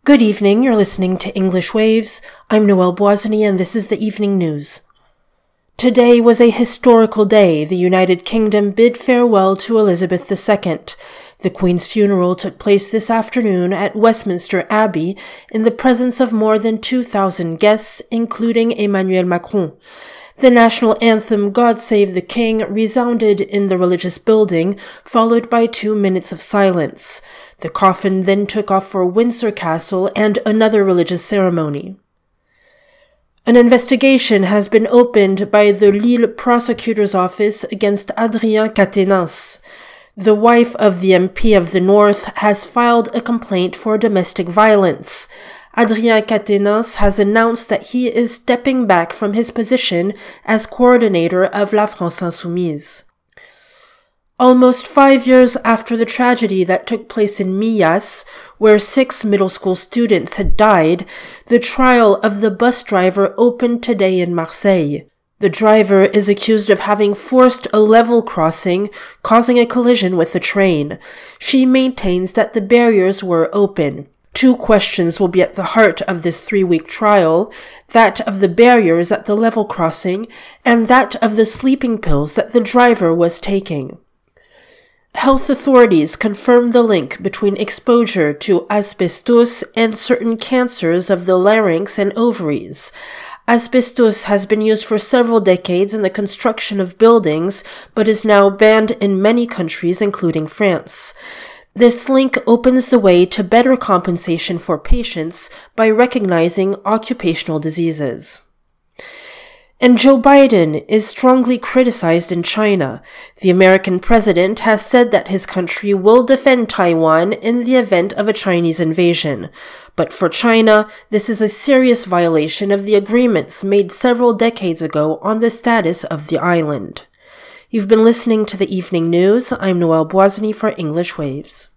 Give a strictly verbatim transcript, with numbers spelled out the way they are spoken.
Good evening, you're listening to English Waves. I'm Noelle Boisony and this is the evening news. Today was a historical day. The United Kingdom bid farewell to Elizabeth the Second. The Queen's funeral took place this afternoon at Westminster Abbey in the presence of more than two thousand guests, including Emmanuel Macron. The national anthem, God Save the King, resounded in the religious building, followed by two minutes of silence. The coffin then took off for Windsor Castle and another religious ceremony. An investigation has been opened by the Lille prosecutor's office against Adrien Quatennens. The wife of the M P of the North has filed a complaint for domestic violence. Adrien Quatennens has announced that he is stepping back from his position as coordinator of La France Insoumise. Almost five years after the tragedy that took place in Millas, where six middle school students had died, the trial of the bus driver opened today in Marseille. The driver is accused of having forced a level crossing, causing a collision with the train. She maintains that the barriers were open. Two questions will be at the heart of this three-week trial, that of the barriers at the level crossing, and that of the sleeping pills that the driver was taking. Health authorities confirmed the link between exposure to asbestos and certain cancers of the larynx and ovaries. Asbestos has been used for several decades in the construction of buildings, but is now banned in many countries, including France. This link opens the way to better compensation for patients by recognizing occupational diseases. And Joe Biden is strongly criticized in China. The American president has said that his country will defend Taiwan in the event of a Chinese invasion. But for China, this is a serious violation of the agreements made several decades ago on the status of the island. You've been listening to the evening news. I'm Noelle Boisony for English Waves.